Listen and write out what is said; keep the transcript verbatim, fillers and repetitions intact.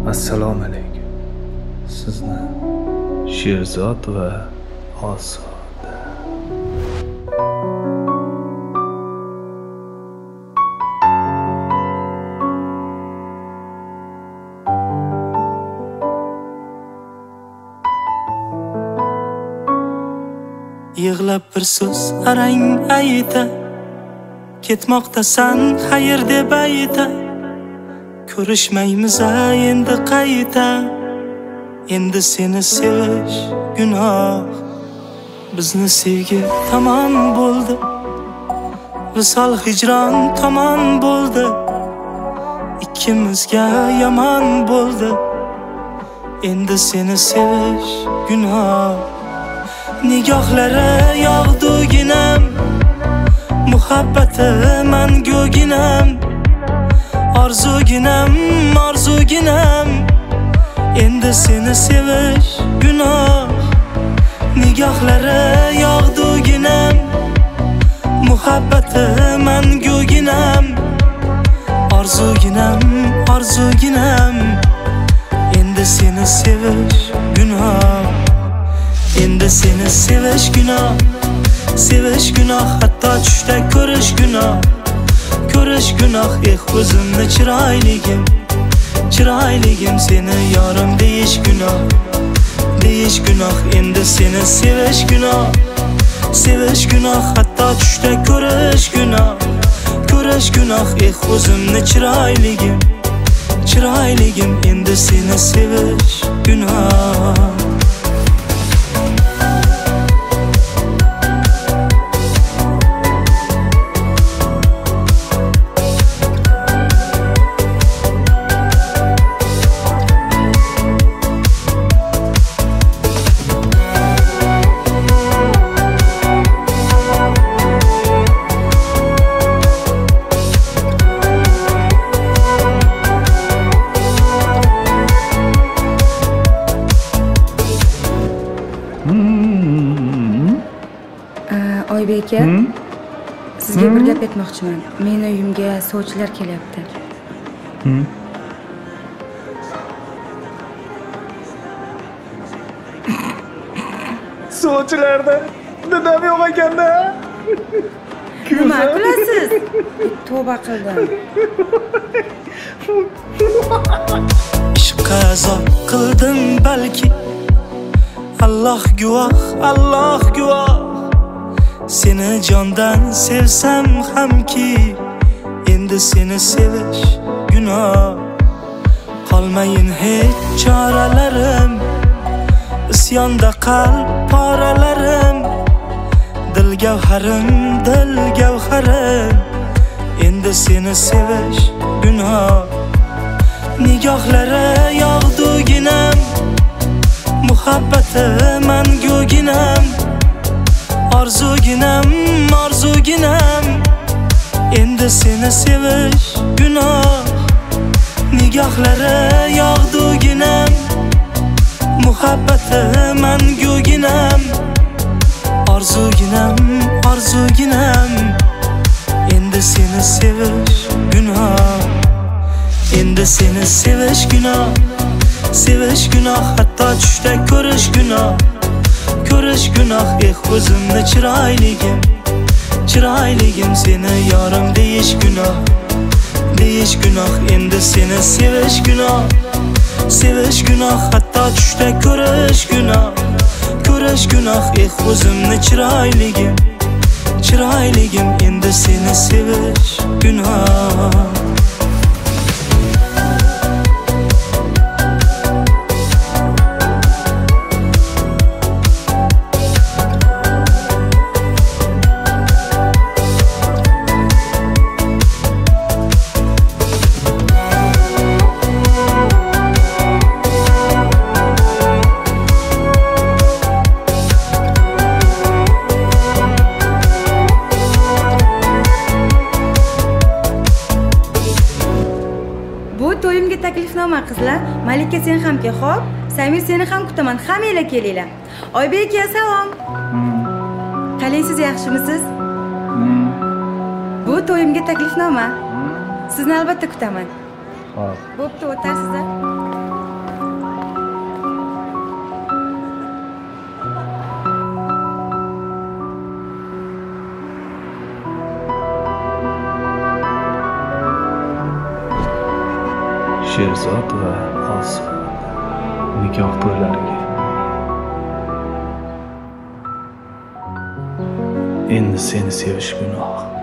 Assalomu alaykum. Sizni Sherzod va Ozoda. Yig'lab bir so'z arang ayta, ketmoqdasan xayr deb ayta. Ko'rishmaymiz endi qayta, endi seni sevish gunoh. Bizni sevgi tamom bo'ldi, visol hijron tamom bo'ldi. Ikkimizga yomon bo'ldi, endi seni sevish gunoh. Nigohlari yog'duginam, muhabbati manguginam. Orzuginam, orzuginam, endi seni sevish gunoh. Nigohlari yog'duginam, muhabbati manguginam. Orzuginam, orzuginam, endi seni sevish gunoh. Endi seni sevish gunoh, sevish gunoh, hatto tushda ko'rish gunoh. Ko'rish gunoh, eh o'zimni chiroyligim, chiroyligim seni yorim deyish gunoh, deyish gunoh. Endi seni sevish gunoh, sevish gunoh, hatto tushda ko'rish gunoh, ko'rish gunoh, eh o'zimni chiroyligim, chiroyligim endi seni sevish gunoh. Oybek aka, sizga bir gap aytmoqchiman. Meni uyimga sovchilar kelyapti. Sovchilarda dadam yo'q ekanda. Nima qilasiz? Tavba qildim. Ishqqa azob qildim balki, Alloh guvoh, Alloh guvoh. Seni jondan sevsam hamki, endi seni sevish gunoh. Qolmayin hech choralarim, isyonda qalb poralarim. Dil gavharim, dil gavharim, endi seni sevish gunoh. Nigohlari yog'duginam, muhabbati manguginam. Orzuginam, orzuginam, endi seni sevish gunoh. Nigohlari yog'duginam, muhabbati manguginam. Orzuginam, orzuginam, endi seni sevish gunoh. Endi seni sevish gunoh, sevish gunoh, hatto tushda ko'rish gunoh. Ko'rish gunoh, eh o'zimni chiroyligim, chiroyligim seni yorim deyish gunoh, deyish gunoh. Endi seni sevish gunoh, sevish gunoh, hatto tushda ko'rish gunoh. Ko'rish gunoh, eh o'zimni chiroyligim, chiroyligim endi seni sevish gunoh. Taklifnoma qizlar, Malika sen ham kel, xo'p? Samir seni ham kutaman, hammanglar kelinglar. Oybek aka, salom. Qalaysiz, yaxshimisiz? Bu to'yimga taklifnoma. Sizni albatta kutaman. Xo'p. Bo'pti, o'tarsiz-a? Sherzod va Osuda nikoh to'ylariga. Endi seni sevish gunoh.